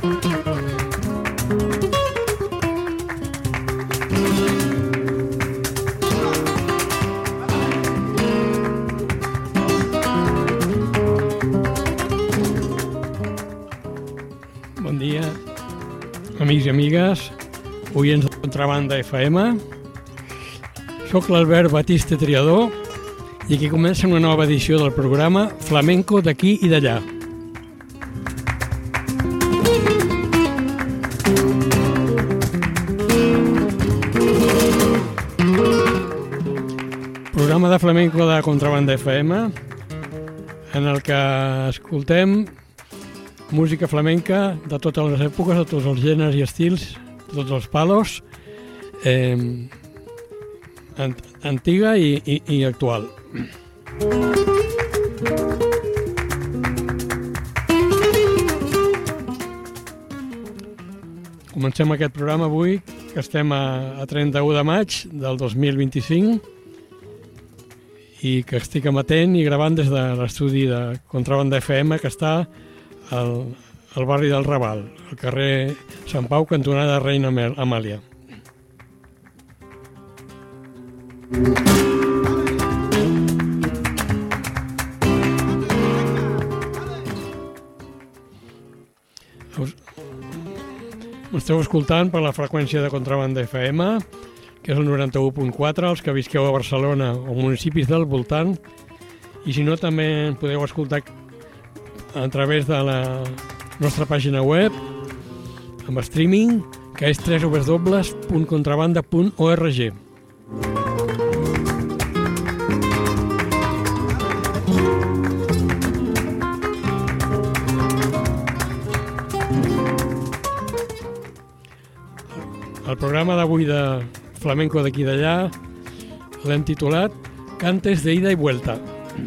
Bon dia, amics i amigues, oients de Contrabanda FM. Soc l'Albert Batiste Triador i aquí comença una nova edició del programa Flamenco d'aquí i d'allà. Programa de flamenco de Contrabanda FM en el que escoltem música flamenca de totes les èpoques, de tots els gèneres i estils, de tots els palos, antiga i actual. Comencem aquest programa avui, que estem a 31 de maig del 2025 i que estic amatent i gravant des de l'estudi de Contrabanda FM, que està al barri del Raval, al carrer Sant Pau, cantonada Reina Amàlia. M'esteu escoltant per la freqüència de Contrabanda FM, que és el 91.4, els que visqueu a Barcelona o municipis del voltant, i si no també en podeu escoltar a través de la nostra pàgina web amb streaming, que és www.contrabanda.org. El programa d'avui de flamenco d'aquí i d'allà l'hem titulat Cantes de ida y vuelta.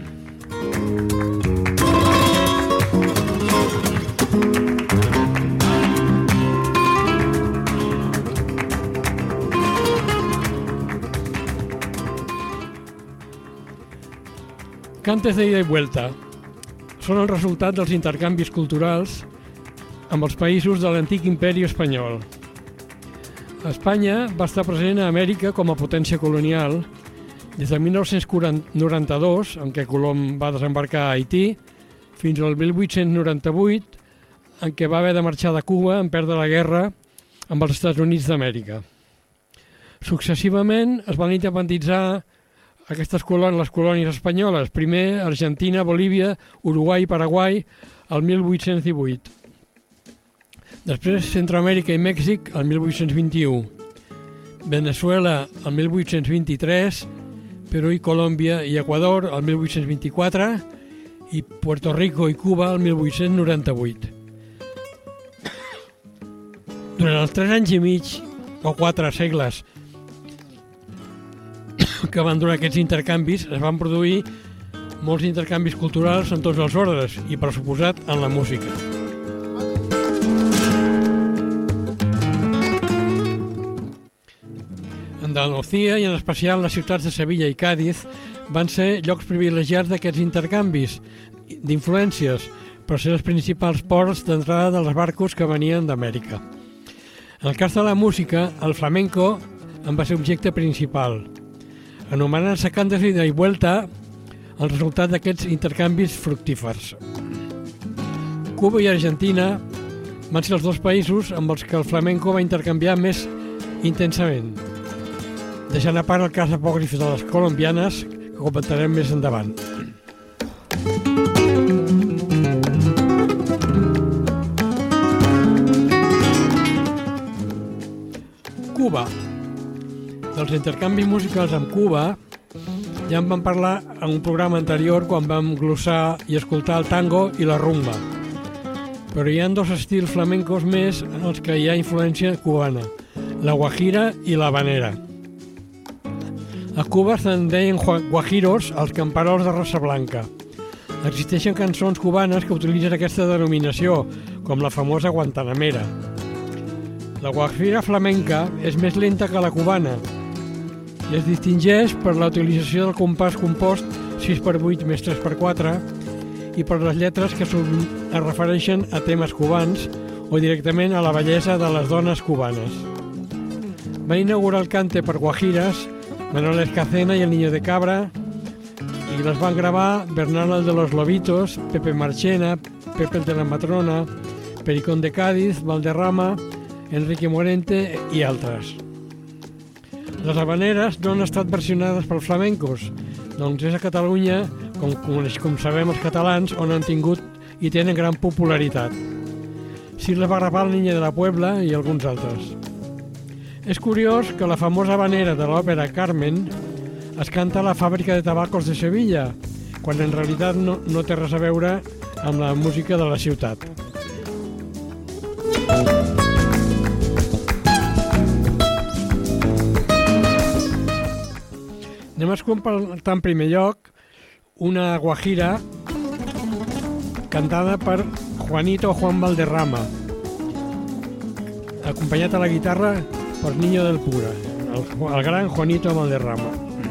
Cantes de ida y vuelta són el resultat dels intercanvis culturals amb els països de l'antic imperi espanyol. Espanya va estar present a Amèrica com a potència colonial des de 1992, en què Colom va desembarcar a Haití, fins al 1898, en què va haver de marxar de Cuba en perdre la guerra amb els Estats Units d'Amèrica. Successivament es van independitzar les colònies espanyoles, primer Argentina, Bolívia, Uruguai i Paraguai, el 1818. Després Centroamèrica i Mèxic, el 1821. Venezuela, el 1823, Perú i Colòmbia i Equador, el 1824, i Puerto Rico i Cuba, el 1898. Durant els 3 anys i mig, o 4 segles, que van durar aquests intercanvis, es van produir molts intercanvis culturals en tots els ordres i, per suposat, en la música. Andalucía i en especial les ciutats de Sevilla i Càdiz van ser llocs privilegiats d'aquests intercanvis d'influències per ser els principals ports d'entrada dels barcos que venien d'Amèrica. En el cas de la música, el flamenco en va ser objecte principal, anomenant-se Cantes de ida y vuelta el resultat d'aquests intercanvis fructífers. Cuba i Argentina van ser els dos països amb els que el flamenco va intercanviar més intensament, deixant a part el cas apòcrif de les colombianes, que comentarem més endavant. Cuba. Dels intercanvis musicals amb Cuba ja en vam parlar en un programa anterior quan vam glossar i escoltar el tango i la rumba. Però hi ha 2 estils flamencos més en els que hi ha influència cubana, la guajira i la habanera. A Cuba se'n deien guajiros als camperols de raça blanca. Existeixen cançons cubanes que utilitzen aquesta denominació, com la famosa guantanamera. La guajira flamenca és més lenta que la cubana i es distingeix per la utilització del compàs compost 6x8 més 3x4 i per les lletres que es refereixen a temes cubans o directament a la bellesa de les dones cubanes. Va inaugurar el cante per guajiras Manuel Escacena i el Niño de Cabra, i les van gravar Bernal el de los Lobitos, Pepe Marchena, Pepe el de la Matrona, Pericón de Cádiz, Valderrama, Enrique Morente i altres. Les habaneres no han estat versionades pels flamencos, doncs és a Catalunya, com sabem els catalans, on han tingut i tenen gran popularitat. Sí les va gravar el Niño de la Puebla i alguns altres. És curiós que la famosa habanera de l'òpera Carmen es canta a la fàbrica de tabacos de Sevilla, quan en realitat no té res a veure amb la música de la ciutat. Anem a escoltar en primer lloc una guajira cantada per Juan Valderrama, acompanyat a la guitarra per Niño del Pura, el gran Juanito Valderrama.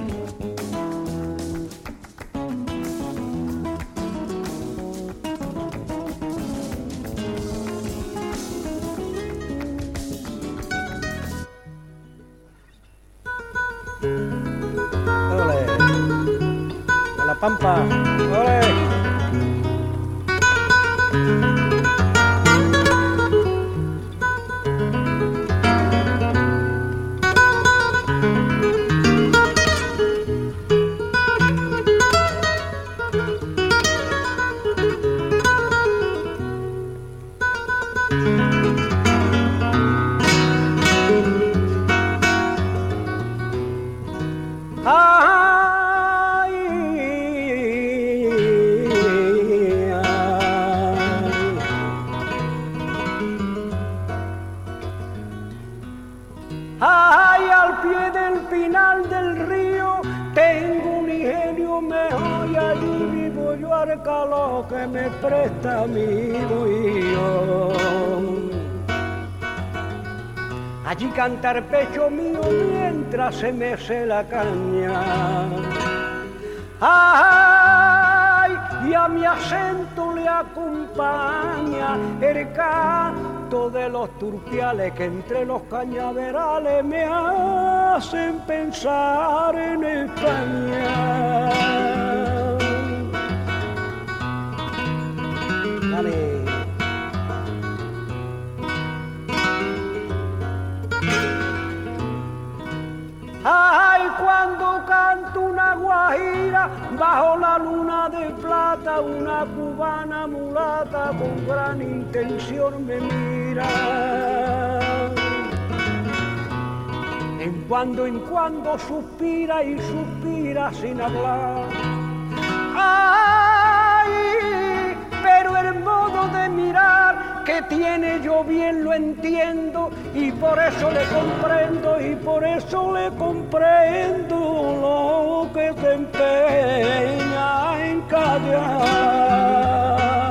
¡Ole! ¡A la pampa! ¡Ole! Ay, al pie del final del río tengo un ingenio mejor y allí vivo yo al calor que me presta mi bohío. Allí canta el pecho mío mientras se mece la caña. Ay, y a mi acento le acompaña el canto de los turpiales que entre los cañaverales me hacen pensar en España. Dale. Ay, cuando canto una guajira bajo la luna de plata, una cubana mulata con gran intención me mira. En cuando suspira y suspira sin hablar. Ay, pero el modo de mirar que tiene yo bien lo entiendo y por eso le comprendo lo que te empeña en callar.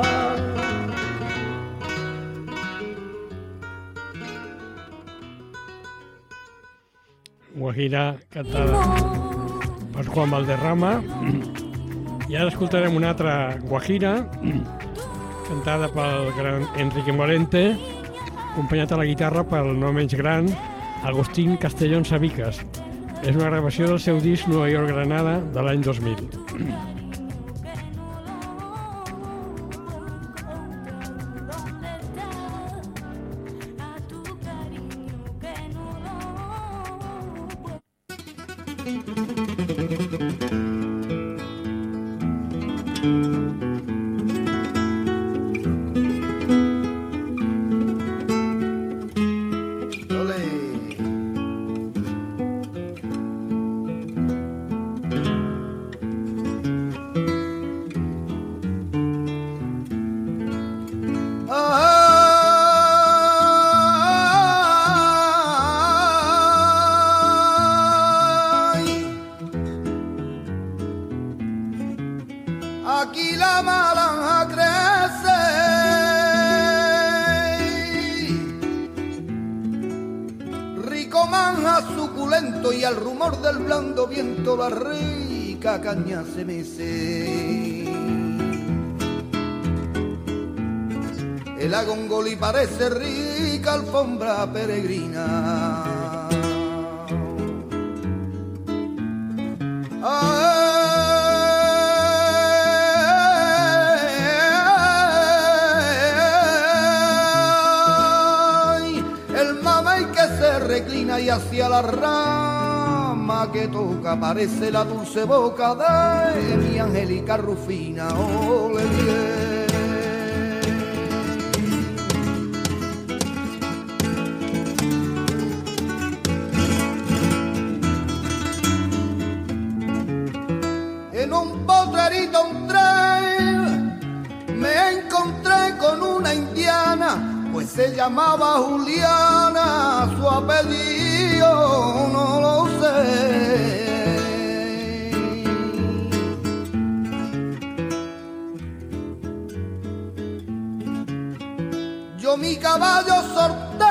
Guajira cantada per Juan Valderrama. I ara escoltarem una altra guajira cantada pel gran Enrique Morente, acompanyat a la guitarra pel no menys gran Agustín Castellón Sabicas. És una gravació del seu disc Nueva York Granada de l'any 2000. Aquí la naranja crece rico manja suculento y al rumor del blando viento la rica caña se mece. el agongolí parece rica alfombra peregrina. Ay, el mamey que se reclina y hacia la rama que toca parece la dulce boca de mi Angélica Rufina. Ole bien. En un potrerito, un tren, me encontré con una indiana, pues se llamaba Juliana, su apellido no lo sé. Yo mi caballo sorté,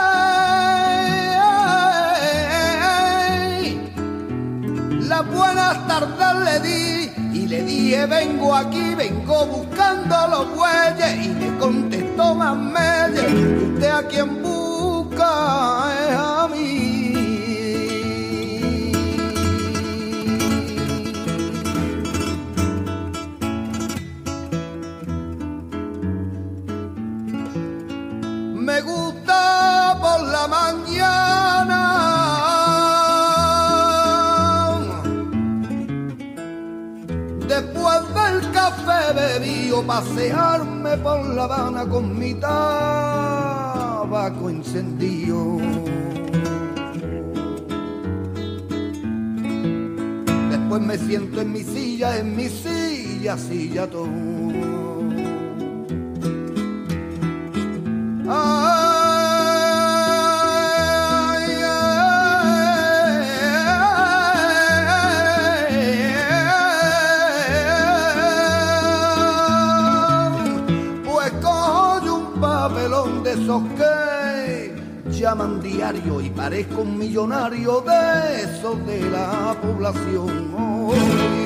las buenas tardes le di y le dije vengo aquí, vengo buscando los bueyes, y me contestó Mamelle, usted a quien busca es a mí. Me gusta por la mañana después del café bebido, pasearme por La Habana con mi tabaco encendido. Después me siento en mi silla, silla todo. Esos que llaman diario y parezco un millonario de esos de la población. Oh,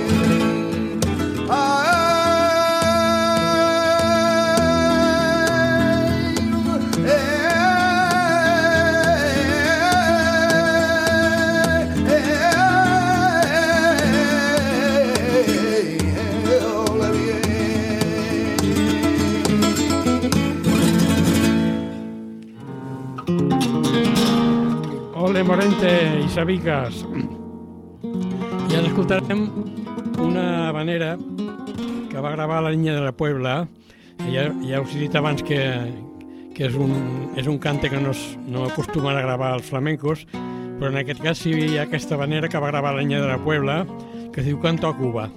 Ole Morente i Sabiques. I ara escoltarem una habanera que va gravar la Niña de la Puebla. Ja us he dit abans que és un cante que no acostumen a gravar els flamencos, però en aquest cas sí hi ha aquesta habanera que va gravar la Niña de la Puebla, que es diu Canto a Cuba.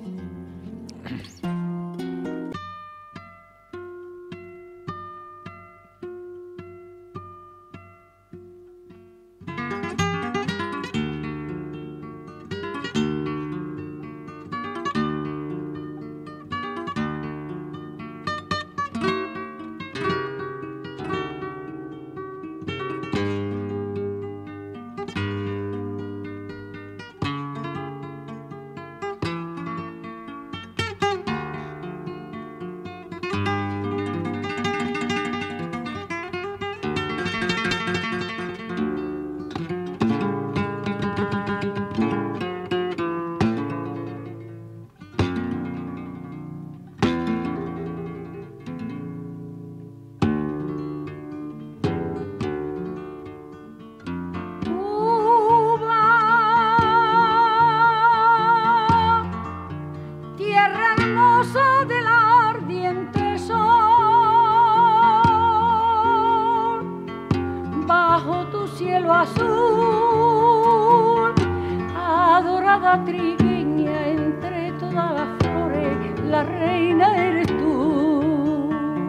Trigueña entre todas las flores, la reina eres tú.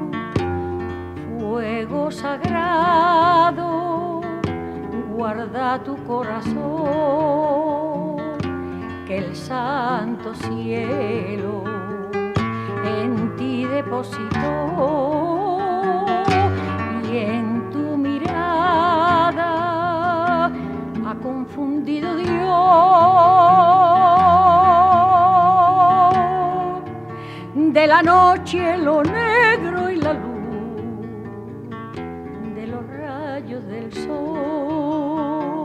Fuego sagrado, guarda tu corazón, que el santo cielo en ti depositó, y en tu mirada ha confundido Dios de la noche lo negro y la luz. rayos del sol.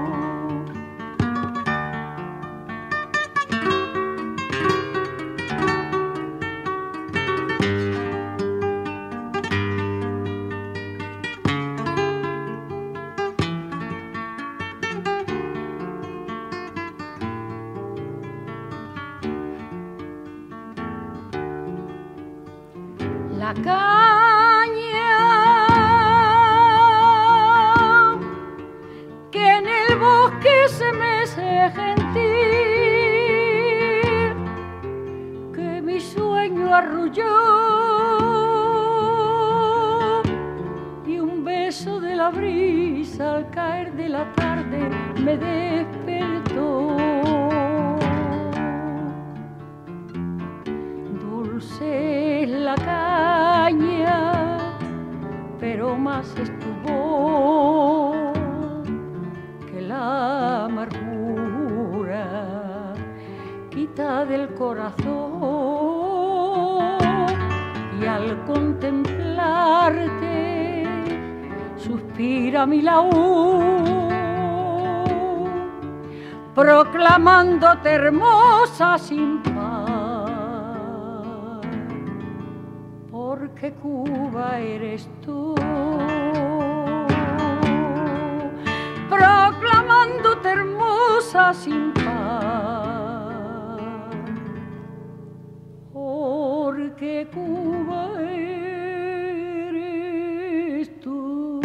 La caña que en el bosque se mece gentil, que mi sueño arrulló, y un beso de la brisa al caer de la tarde me despertó. Dulce es la caña, pero más es tu voz que la amargura quita del corazón, y al contemplarte suspira mi laúd, proclamándote hermosa sin par, porque Cuba eres tú, proclamándote hermosa sin par, porque Cuba eres tú.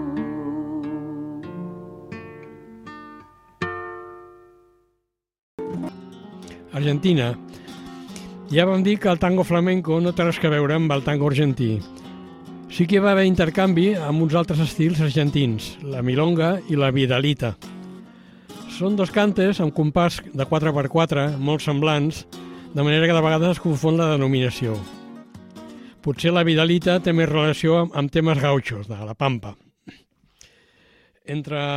Argentina. Ja vam dir que el tango flamenco no té res que veure amb el tango argentí. Sí que hi va haver intercanvi amb uns altres estils argentins, la milonga i la vidalita. Són dos cantes amb compàs de 4x4, molt semblants, de manera que de vegades es confon la denominació. Potser la vidalita té més relació amb temes gauchos, de la pampa. Entre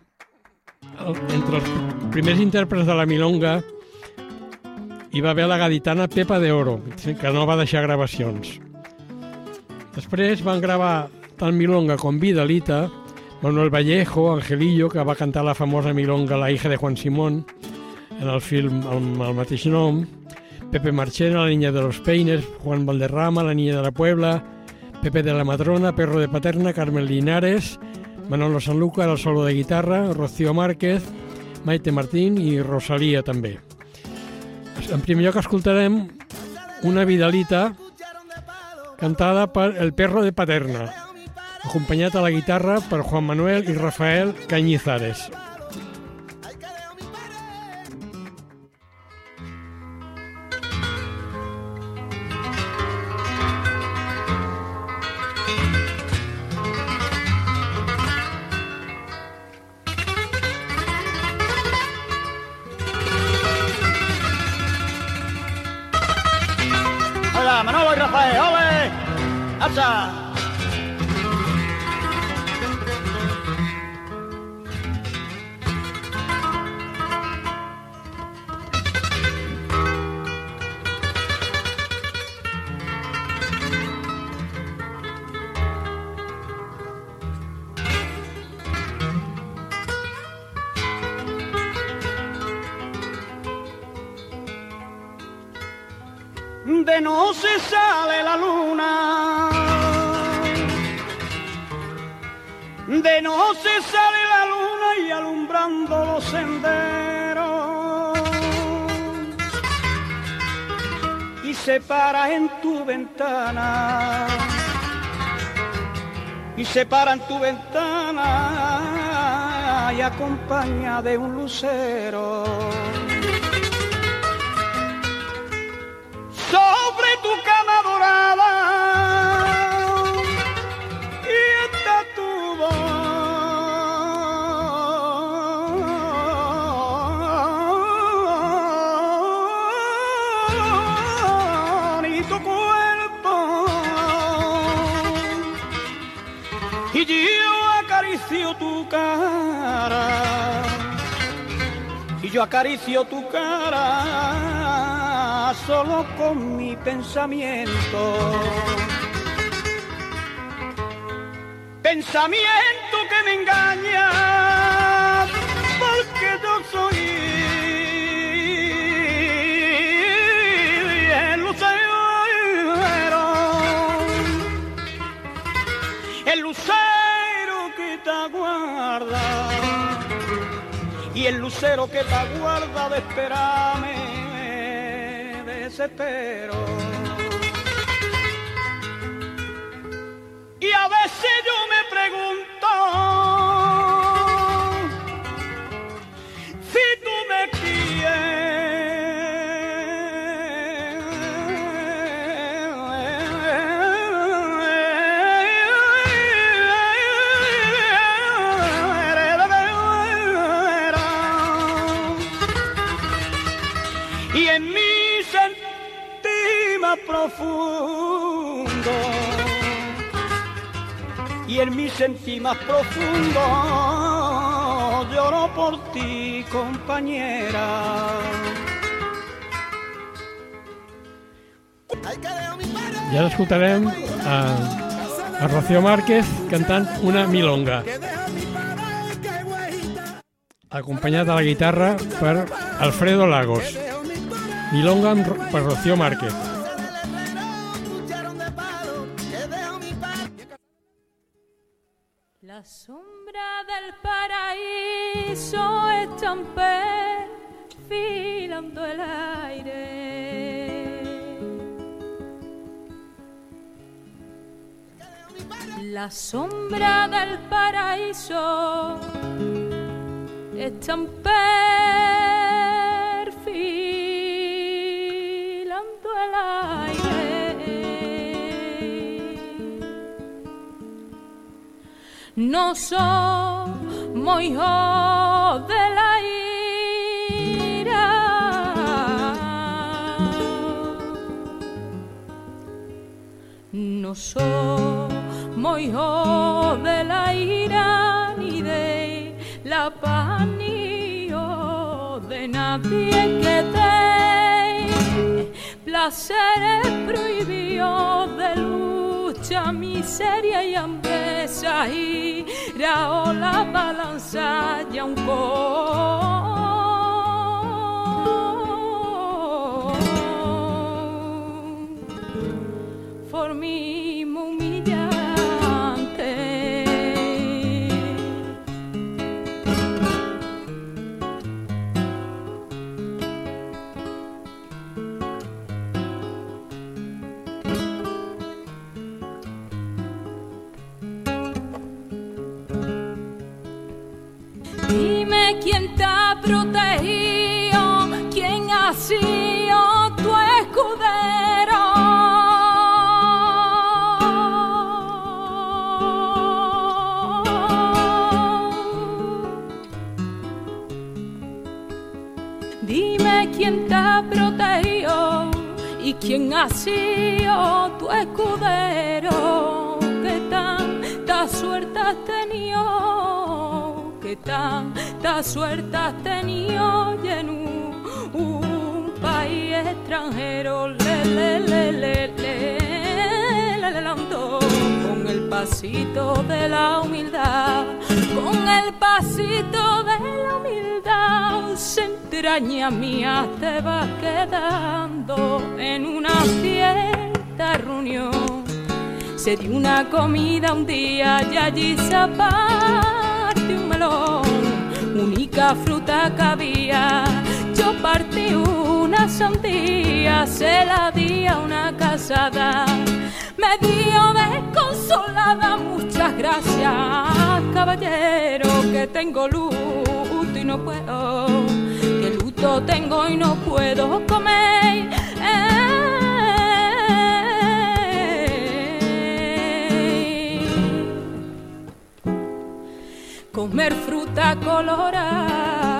els primers intèrprets de la milonga hi va haver la gaditana Pepa de Oro, que no va deixar gravacions. Després van gravar tant milonga com vidalita Manuel Vallejo, Angelillo, que va cantar la famosa milonga La hija de Juan Simón, en el film amb el mateix nom, Pepe Marchena, La niña de los peines, Juan Valderrama, La niña de la Puebla, Pepe de la Madrona, Perro de Paterna, Carmen Linares, Manolo Sanlúcar, el solo de guitarra, Rocío Márquez, Maite Martín i Rosalía també. En primer lloc escoltarem una vidalita cantada per El Perro de Paterna, acompanyat a la guitarra per Juan Manuel i Rafael Cañizares. Hola, Manolo y Rafael, ¡ole! ¡Hacha! De noche sale la luna, de noche sale la luna y alumbrando los senderos, y se para en tu ventana, y se para en tu ventana y acompaña de un lucero. Sobre tu cama dorada y está tu bonito cuerpo, y yo acaricio tu cara, y yo acaricio tu cara solo con mi pensamiento. pensamiento que me engaña, porque yo soy el lucero que te aguarda, y el lucero que te aguarda de esperarme desespero. Y a veces yo me pregunto si tú me profundo, y en mi sentir más profundo lloro por ti, compañera. I ara escoltarem a Rocío Márquez cantant una milonga, acompanyat a la guitarra per Alfredo Lagos. Milonga per Rocío Márquez. La sombra del paraíso está perfilando el aire. La sombra del paraíso está perfilando el aire. No somos hijos de la ira, no somos hijos de la ira, ni de la paz, ni de nadie que dé placeres prohibidos de lucha, miseria y hambreza, ira o la balanza y un conformismo humillante. Dime quién te ha protegido, quién ha sido tu escudero. Dime quién te ha protegido y quién ha sido tu escudero. Que tanta suerte has tenido, que tanta suerte has tenido, y en un país extranjero. Con el pasito de la humildad, con el pasito de la humildad, se entraña mía te vas quedando en una cierta reunión. Se dio una comida un día y allí se aparte un melón, única fruta que había. Yo partí una sandía, se la di a una casada, me dio desconsolada. Muchas gracias, caballero, que tengo luto y no puedo, que luto tengo y no puedo comer. Comer fruta colorada.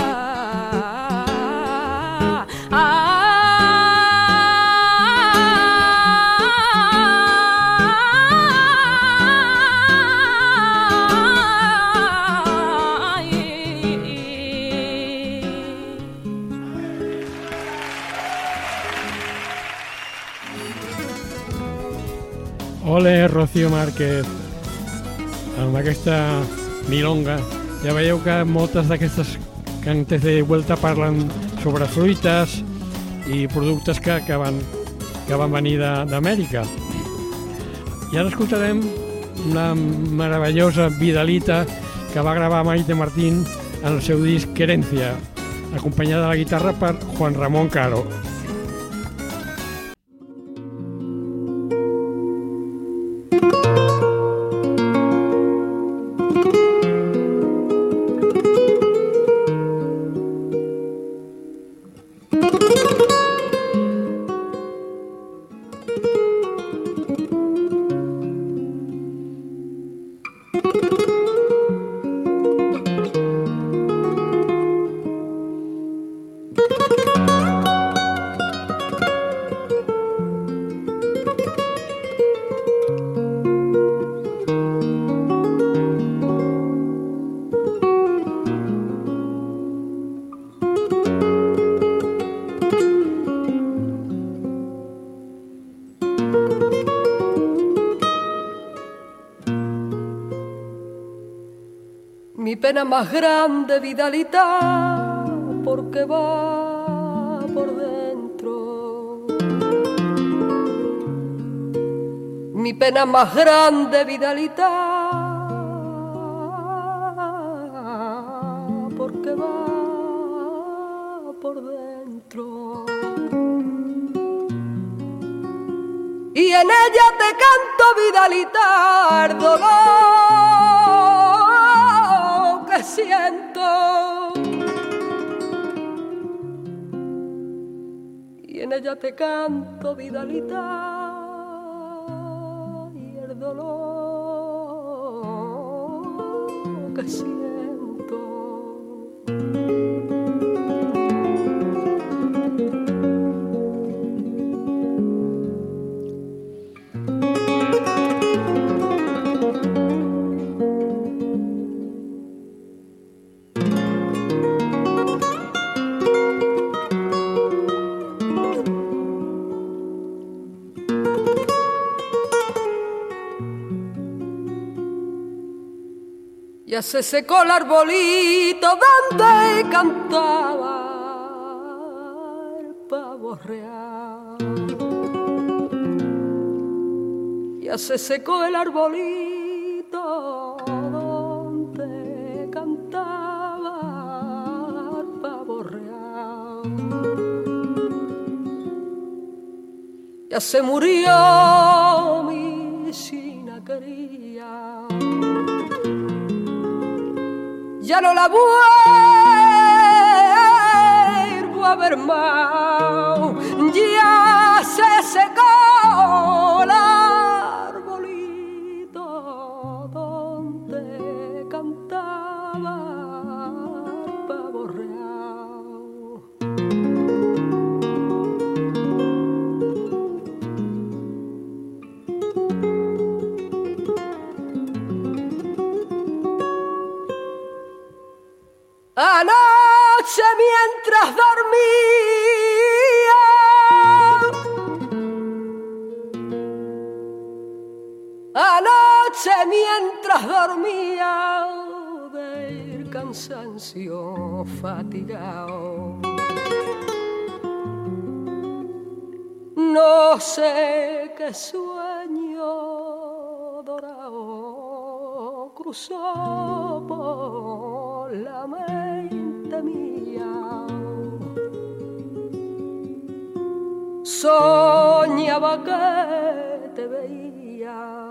Ole, Rocío Márquez. amb aquesta milonga. Ja veieu que moltes d'aquestes cantes de vuelta parlen sobre fruites i productes que van venir d'Amèrica. I ara escoltarem una meravellosa Vidalita que va gravar Maite Martín en el seu disc Querencia, acompanyada de la guitarra per Juan Ramón Caro. Mi pena más grande, Vidalita, porque va por dentro. Mi pena más grande, Vidalita, porque va por dentro. Y en ella te canto, Vidalita, el dolor que siento. Y en ella te canto, Vidalita, y el dolor que siento. Ya se secó el arbolito donde cantaba el pavo real. Ya se secó el arbolito donde cantaba el pavo real. Ya se murió mi sina querida. Ya no la vuelvo a ver más, ya se secó el arbolito donde cantaba el pavo real. Anoche mientras dormía, anoche mientras dormía, del cansancio fatigado, no sé qué sueño dorado cruzó por la mente mía. Soñaba que te veía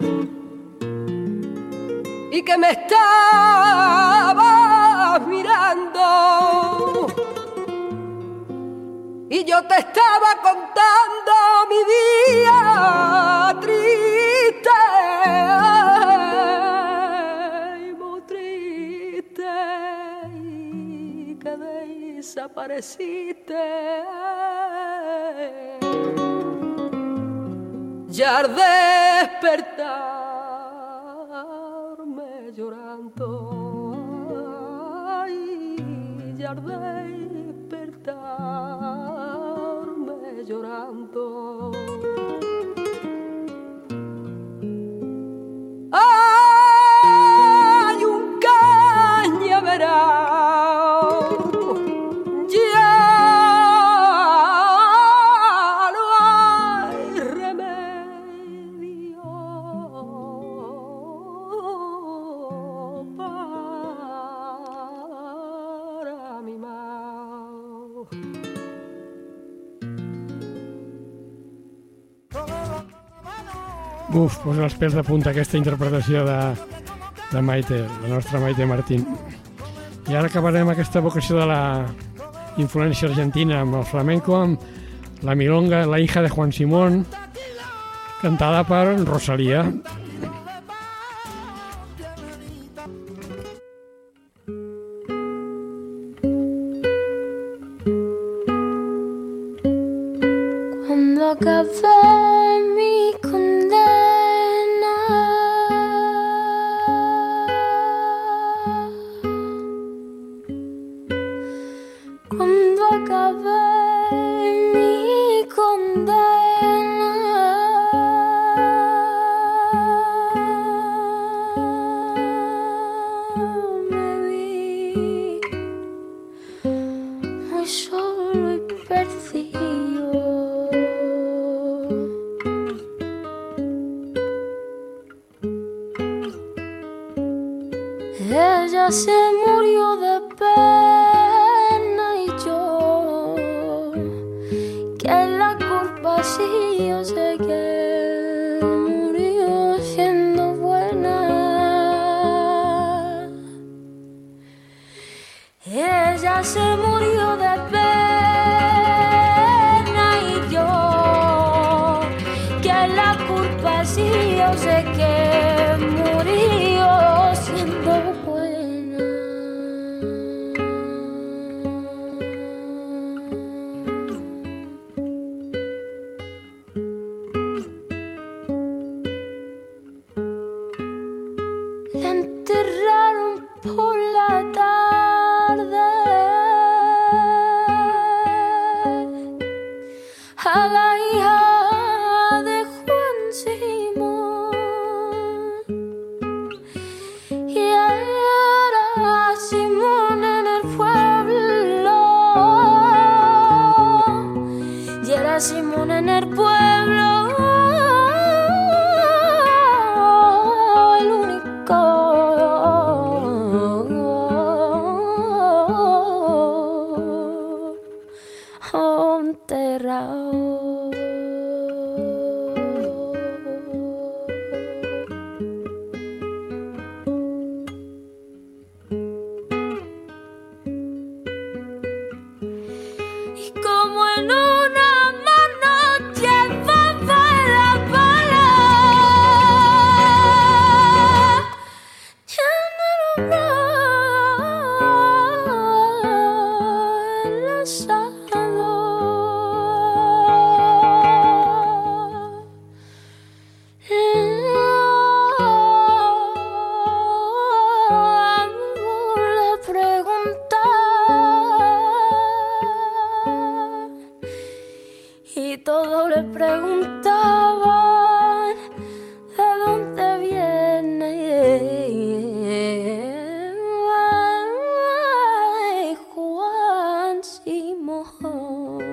y que me estabas mirando, y yo te estaba contando mi día triste, muy triste, y que desapareciste. Ya al despertarme llorando, ay, ya al despertarme llorando. Ay, Uf, posa els pèls de punta aquesta interpretació de Maite, la nostra Maite Martín. I ara acabarem aquesta vocació de la influència argentina amb el flamenco, amb la milonga La hija de Juan Simón, cantada per Rosalía. Cuando acabé mi condena, cuando acabé mi condena, me vi muy solo y perdido. Ella se murió de pena y yo, que la culpa sí, yo sé que murió siendo buena. Ella se murió de pena y yo, que la culpa sí, yo sé que murió siendo buena. La enterraron por la tarde a la hija de Juan Simón, y era Simón en el pueblo, y era Simón en el pueblo. Y como en una mano llevaba la bala, ya no lo enlazado. Y todos le preguntaban de dónde viene Juan Simón.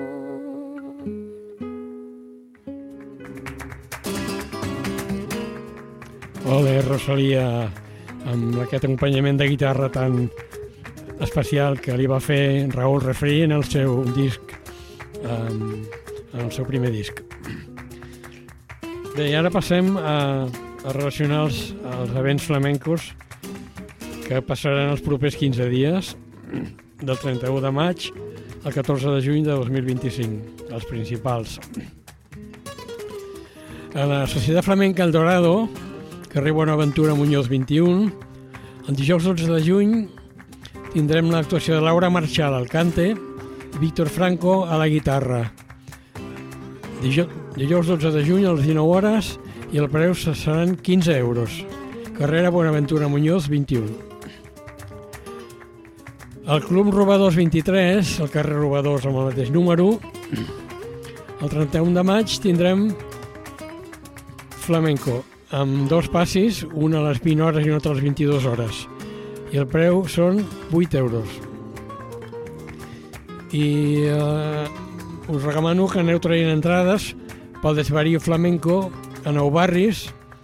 Ole, Rosalía, amb aquest acompanyament de guitarra tan especial que li va fer Raúl Refri en el seu disc, en el seu primer disc. Bé, i ara passem a relacionar els events flamencos que passaran els propers 15 dies, del 31 de maig al 14 de juny de 2025, els principals. A la Societat Flamenca El Dorado, carrer Bonaventura Muñoz 21, el dijous 12 de juny tindrem l'actuació de Laura Marchal al cante i Víctor Franco a la guitarra. Dijous 12 de juny a les 19 hores i el preu seran 15 euros. Carrera Bonaventura Muñoz 21. El Club Robadors 23, al carrer Robadors amb el mateix número, el 31 de maig tindrem flamenco amb dos passis, un a les 20 hores i un altre a les 22 hores. I el preu són 8 euros. I us recomano que aneu traient entrades pel Desvarío Flamenco a Nou Barris,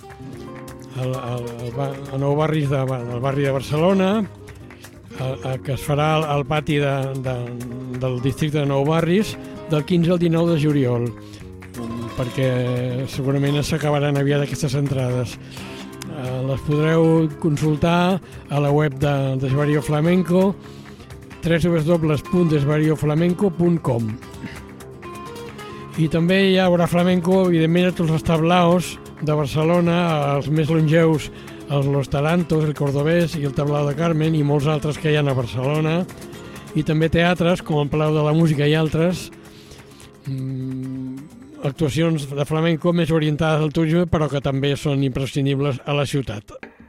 a Nou Barris del barri de Barcelona, que es farà al pati del districte de Nou Barris del 15 al 19 de juliol. perquè segurament s'acabaran aviat aquestes entrades. Les podreu consultar a la web d'Esvario Flamenco, www.esvarioflamenco.com. I també hi haurà flamenco, evidentment, a tots els tablaos de Barcelona, els més longeus, Los Talentos, el Cordobès i el Tablao de Carmen, i molts altres que hi ha a Barcelona, i també teatres com el Palau de la Música i altres, actuacions de flamenco més orientades al turisme, però que també són imprescindibles a la ciutat.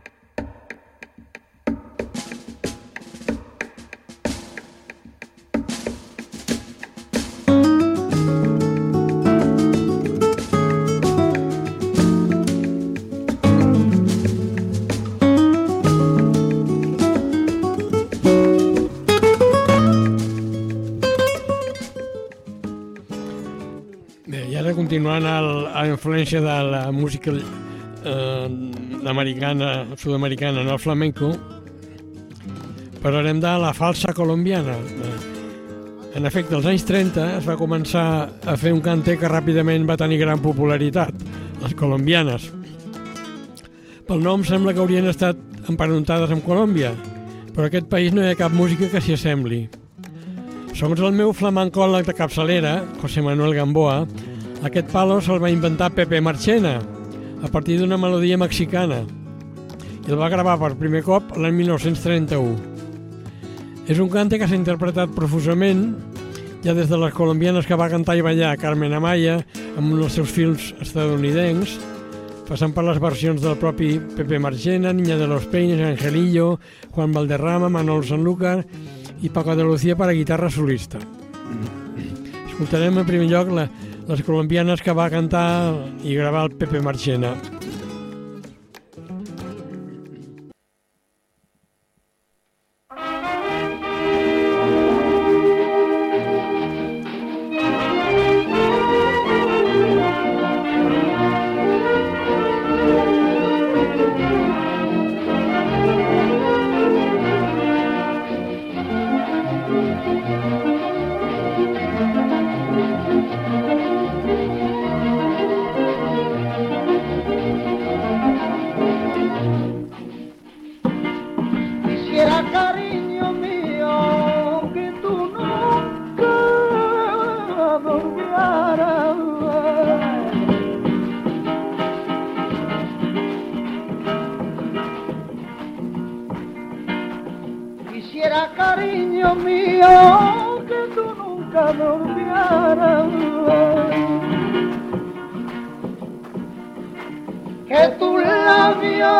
Continuant a la influència de la música sud-americana en el flamenco, parlarem de la falsa colombiana. En efecte, als anys 30 es va començar a fer un cante que ràpidament va tenir gran popularitat, les colombianes. Pel nom sembla que haurien estat emparentades amb Colòmbia, però a aquest país no hi ha cap música que s'hi assembli. Segons el meu flamencòleg de capçalera, José Manuel Gamboa, aquest palo se'l va inventar Pepe Marchena a partir d'una melodia mexicana i el va gravar per primer cop l'any 1931. És un cante que s'ha interpretat profusament ja des de les colombianes que va cantar i ballar Carmen Amaya amb un dels seus films estadounidencs, passant per les versions del propi Pepe Marchena, Niña de los Peines, Angelillo, Juan Valderrama, Manolo Sanlúcar i Paco de Lucía per a guitarra solista. Escoltarem en primer lloc les colombianes que va cantar i gravar el Pepe Marchena. Cariño mío, que tú nunca me olvidaras, que tus labios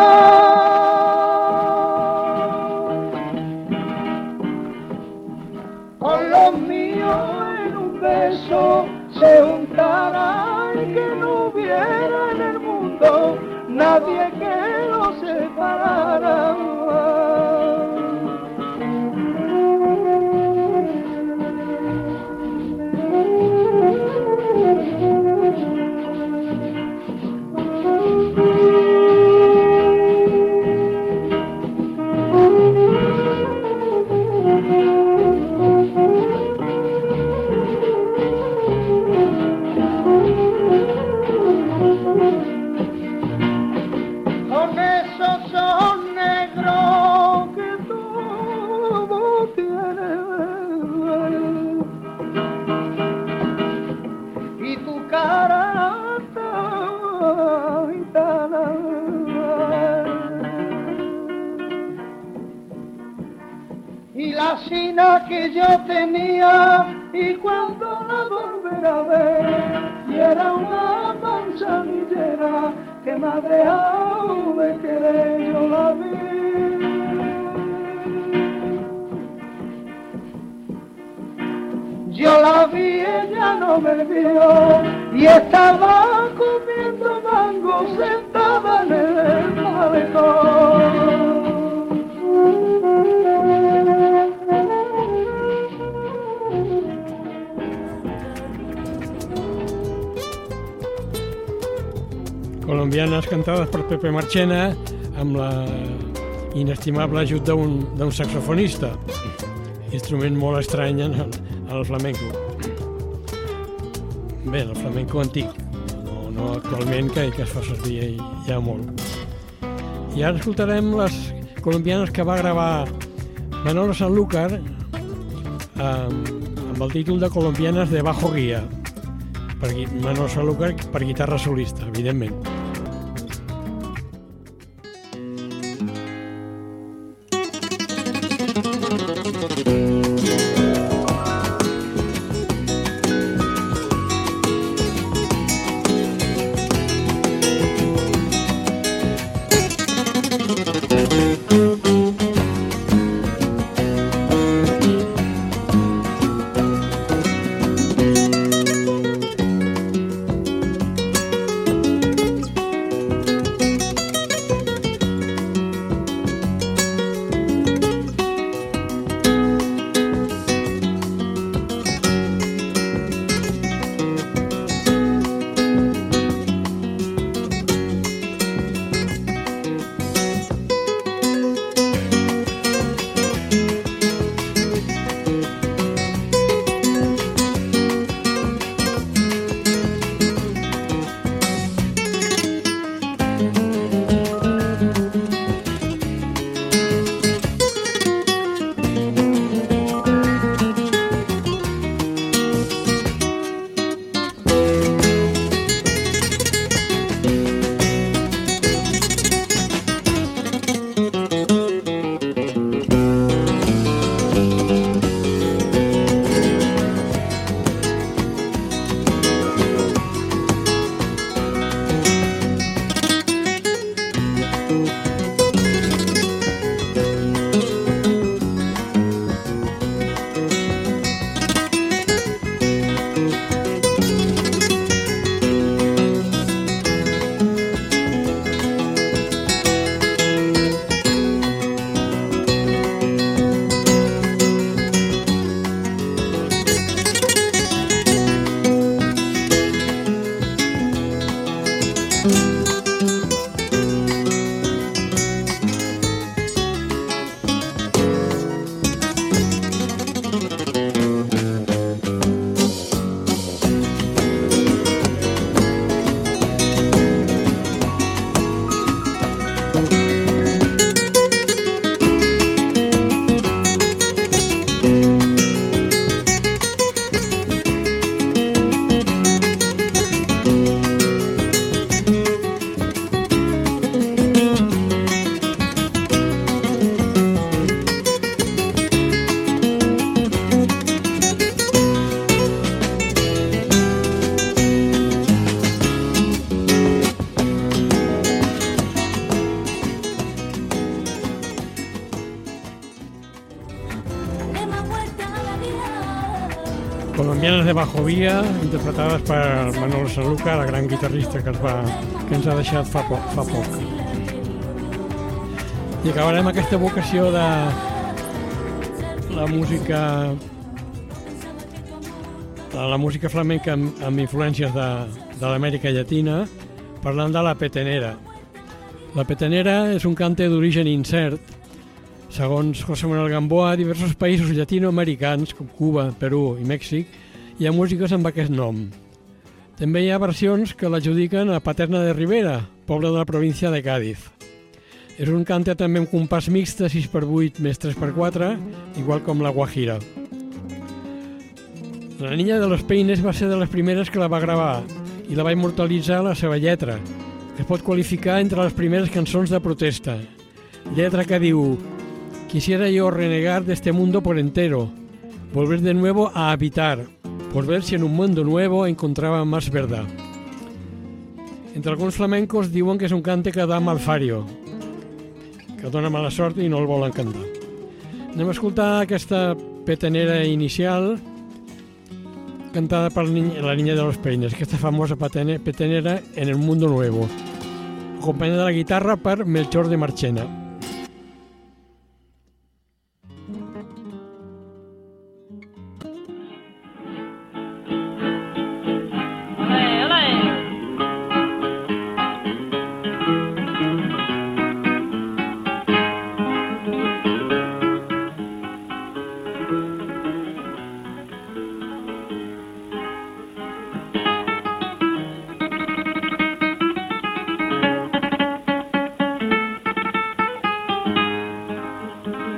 con los míos en un beso se juntaran y que no hubiera en el mundo nadie que los separara. Que yo tenía y cuando la volverá a ver y era una manzanillera que me ha dejado de querer, yo la vi. Yo la vi, ella no me vio y estaba comiendo mango sentada en el malecón. Colombianes cantades per Pepe Marchena amb la inestimable ajut d'un saxofonista, instrument molt estrany en el flamenco. Bé, el flamenco antic, no actualment, que es fa servir ja molt. I ara escoltarem les colombianes que va gravar Manolo Sanlúcar amb el títol de Colombianes de Bajo Guía. Manolo Sanlúcar per guitarra solista, evidentment. Colombianes de Bajo Vía, interpretades per Manolo Sanlúcar, el gran guitarrista que ens ha deixat fa poc. I acabarem aquesta vocació de la música flamenca amb influències de l'Amèrica Llatina, parlant de la petenera. La petenera és un cante d'origen incert. Segons José Manuel Gamboa, a diversos països llatinoamericans, com Cuba, Perú i Mèxic, hi ha músiques amb aquest nom. També hi ha versions que l'adjudiquen a Paterna de Ribera, poble de la província de Cádiz. És un cante també amb compàs mixte 6x8 més 3x4, igual com la guajira. La Niña de los Peines va ser de les primeres que la va gravar i la va immortalitzar la seva lletra, que es pot qualificar entre les primeres cançons de protesta. Lletra que diu: quisiera yo renegar de este mundo por entero, volver de nuevo a habitar, por ver si en un mundo nuevo encontraba más verdad. Entre alguns flamencos diuen que és un cante que dà malfario, que dona mala sort i no el volen cantar. Anem a escoltar aquesta petenera inicial cantada per la Niña de los Peines, aquesta famosa petenera en el mundo nuevo, acompanyada de la guitarra per Melchor de Marchena.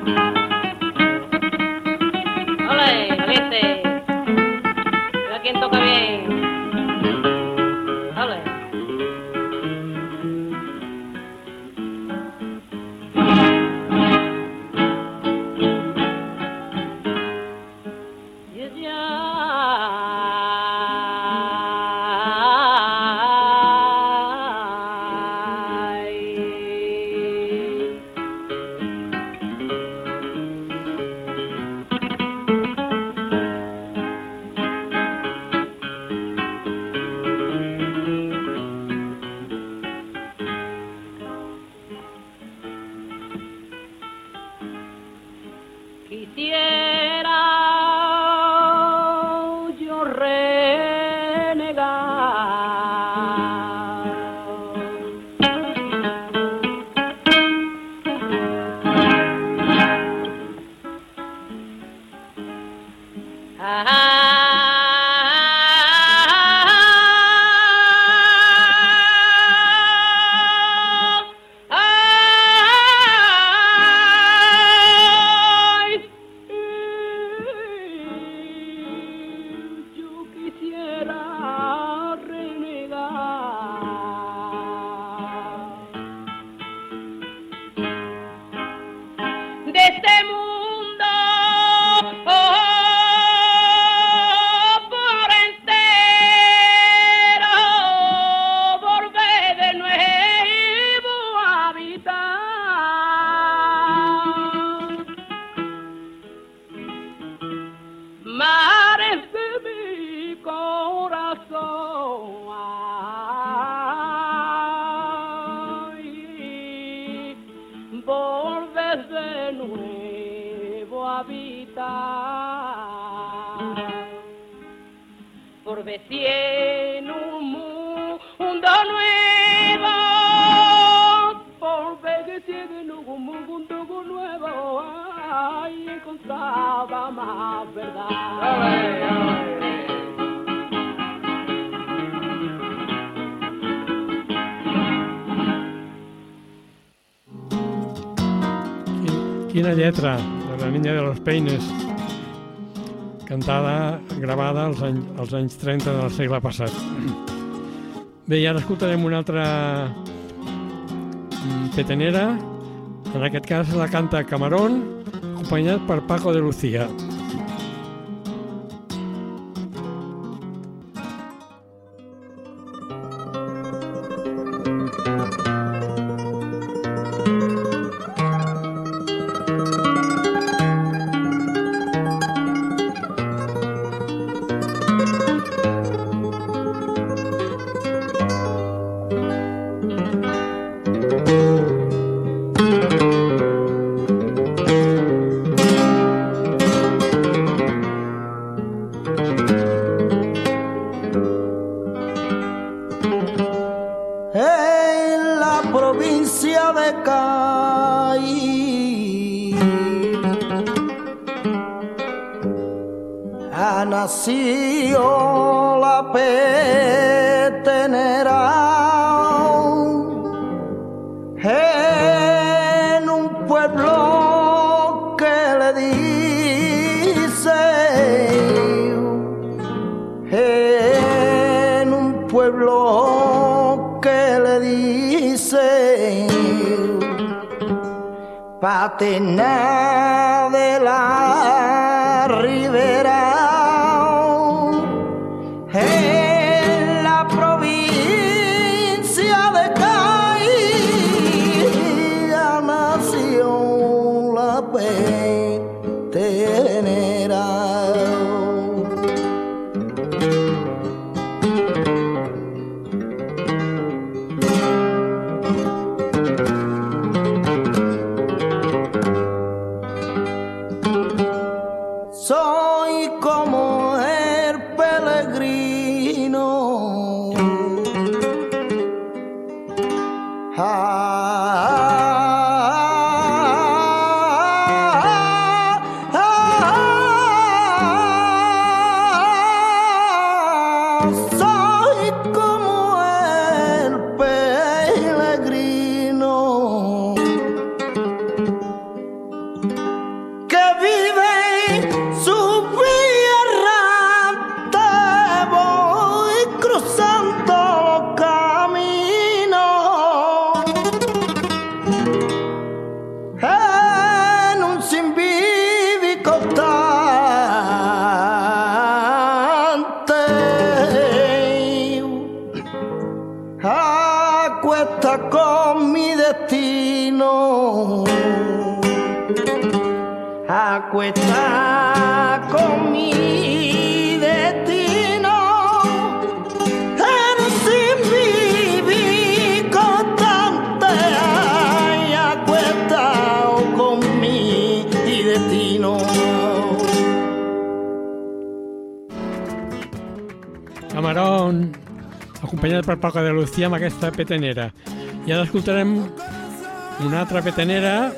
¡Ole, valiente! Mira quién toca bien. ¡Ole! Quisiera yo renegar de este mundo por entero, volver de nuevo a habitar mares de mi corazón. Volver de nuevo a habitar, por ver si en un mundo nuevo, por ver que si en un mundo nuevo, ay, encontraba más verdad. Quina lletra de la Niña de los Peines, cantada, gravada als anys 30 del segle passat. Bé, i ara escoltarem una altra petenera, en aquest cas la canta Camarón, acompanyat per Paco de Lucía. En la provincia de Cádiz ha nacido la petenera en un pueblo que le dice, en un pueblo que le dice Patena de la Ribera, en la provincia de Cádiz nació la petenera. Soy como el peregrino, soy como el peregrino acuesta con mi destino, en sin vivir constante, ay, acuesta con mi destino. Camarón, acompanyat per Paco de Lucía amb aquesta petenera. I ara escoltarem una altra petenera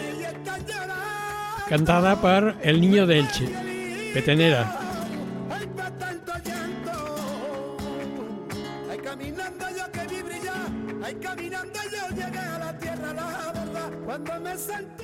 cantada per El Niño de Elche. Petenera. Ay, caminando yo que vi brillar, ay, caminando yo llegué a la tierra, la verdad, cuando me senté.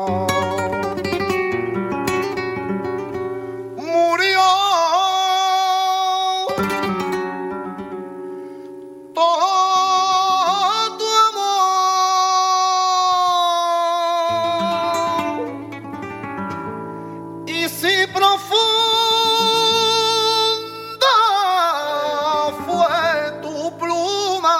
murió todo tu amor, y si profunda fue tu pluma,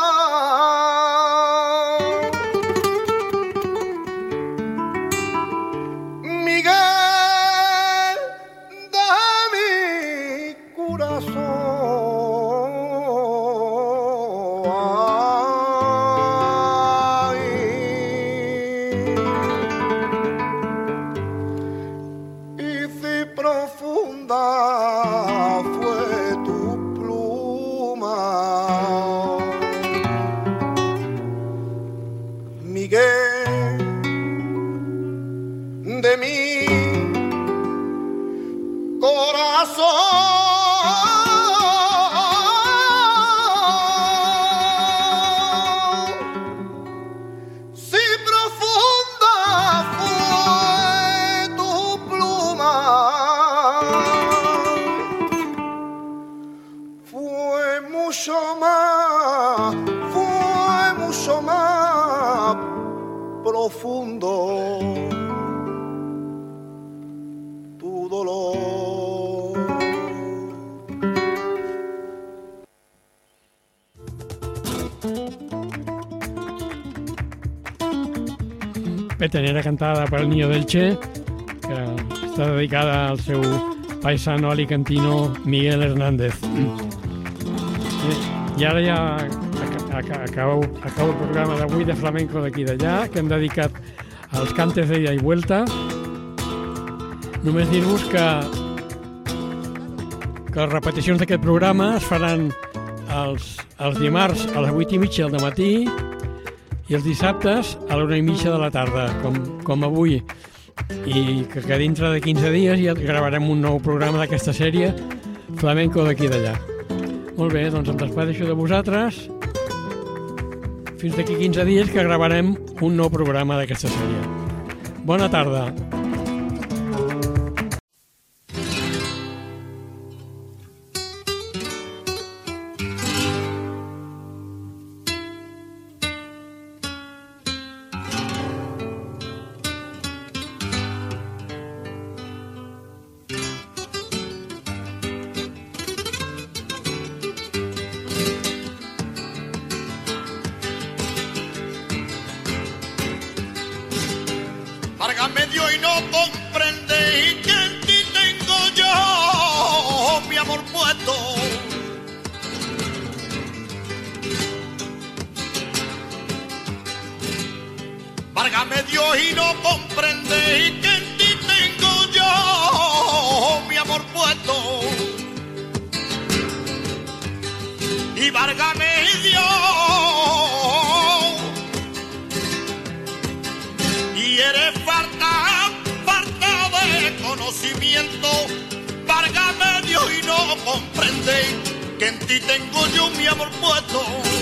Miguel de mi corazón. Ay, y si profunda fue tu pluma, Miguel de mi corazón. Si profunda fue tu pluma, fue mucho más profundo tu dolor. Petanera cantada per el Niño del Che, que està dedicada al seu paisano alicantino Miguel Hernández. I ara ja acabo el programa d'avui de flamenco d'aquí i d'allà, que hem dedicat als cantes d'ida i vuelta. Només dir-vos que les repeticions d'aquest programa es faran els dimarts a les 8:30 del matí i els dissabtes a la 1:30 de la tarda, com avui. I que dintre de 15 dies ja gravarem un nou programa d'aquesta sèrie flamenco d'aquí i d'allà. Molt bé, doncs em despedeixo de vosaltres. Fins d'aquí 15 dies que gravarem un nou programa d'aquesta sèrie. Bona tarda. Válgame Dios y no comprendéis que en ti tengo yo mi amor puesto. Válgame Dios y no comprendéis que en ti tengo yo mi amor puesto. Y válgame Dios y eres falta de conocimiento. Válgame Dios y no comprendéis que en ti tengo yo mi amor puesto.